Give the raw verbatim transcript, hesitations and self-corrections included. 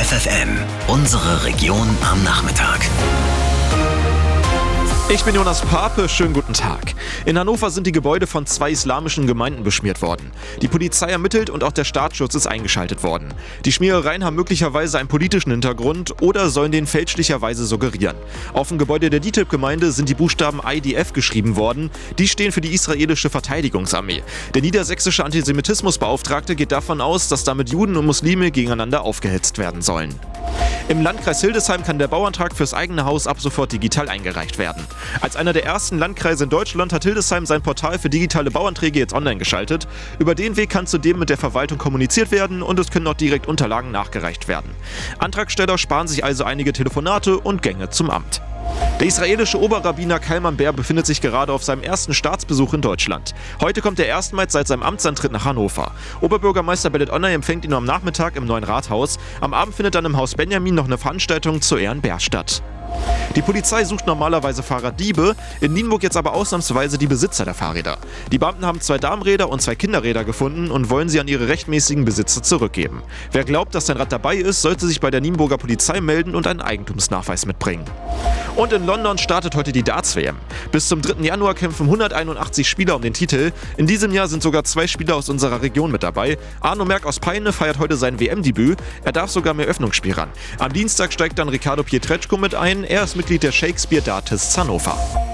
F F M, unsere Region am Nachmittag. Ich bin Jonas Pape, schönen guten Tag. In Hannover sind die Gebäude von zwei islamischen Gemeinden beschmiert worden. Die Polizei ermittelt und auch der Staatsschutz ist eingeschaltet worden. Die Schmierereien haben möglicherweise einen politischen Hintergrund oder sollen den fälschlicherweise suggerieren. Auf dem Gebäude der D I T I B-Gemeinde sind die Buchstaben I D F geschrieben worden. Die stehen für die israelische Verteidigungsarmee. Der niedersächsische Antisemitismusbeauftragte geht davon aus, dass damit Juden und Muslime gegeneinander aufgehetzt werden sollen. Im Landkreis Hildesheim kann der Bauantrag fürs eigene Haus ab sofort digital eingereicht werden. Als einer der ersten Landkreise in Deutschland hat Hildesheim sein Portal für digitale Bauanträge jetzt online geschaltet. Über den Weg kann zudem mit der Verwaltung kommuniziert werden und es können auch direkt Unterlagen nachgereicht werden. Antragsteller sparen sich also einige Telefonate und Gänge zum Amt. Der israelische Oberrabbiner Kalman Ber befindet sich gerade auf seinem ersten Staatsbesuch in Deutschland. Heute kommt er erstmals seit seinem Amtsantritt nach Hannover. Oberbürgermeister Belit Onay empfängt ihn am Nachmittag im neuen Rathaus. Am Abend findet dann im Haus Benjamin noch eine Veranstaltung zu Ehren Bers statt. Die Polizei sucht normalerweise Fahrraddiebe, in Nienburg jetzt aber ausnahmsweise die Besitzer der Fahrräder. Die Beamten haben zwei Damenräder und zwei Kinderräder gefunden und wollen sie an ihre rechtmäßigen Besitzer zurückgeben. Wer glaubt, dass sein Rad dabei ist, sollte sich bei der Nienburger Polizei melden und einen Eigentumsnachweis mitbringen. Und in London startet heute die Darts-W M. Bis zum dritten Januar kämpfen hunderteinundachtzig Spieler um den Titel. In diesem Jahr sind sogar zwei Spieler aus unserer Region mit dabei. Arno Merck aus Peine feiert heute sein W M-Debüt. Er darf sogar im Eröffnungsspiel ran. Am Dienstag steigt dann Riccardo Pietreczko mit ein. Er ist Mitglied der Shakespeare Dartists Hannover.